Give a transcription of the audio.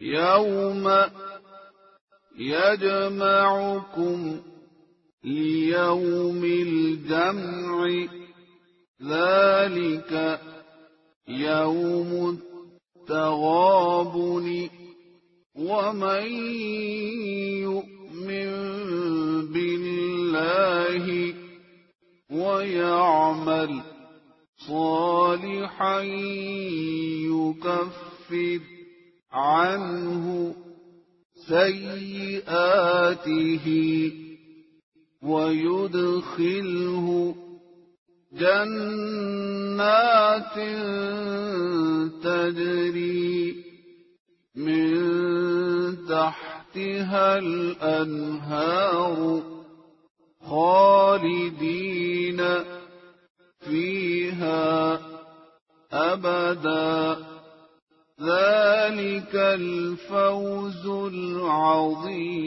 يوم يجمعكم ليوم الجمع ذلك يوم التغابن ومن يؤمن بالله ويعمل صالحا يكفر عنه سيئاته ويدخله جنات تجري من تحتها الأنهار خالدين فيها أبدا ذلك الفوز العظيم.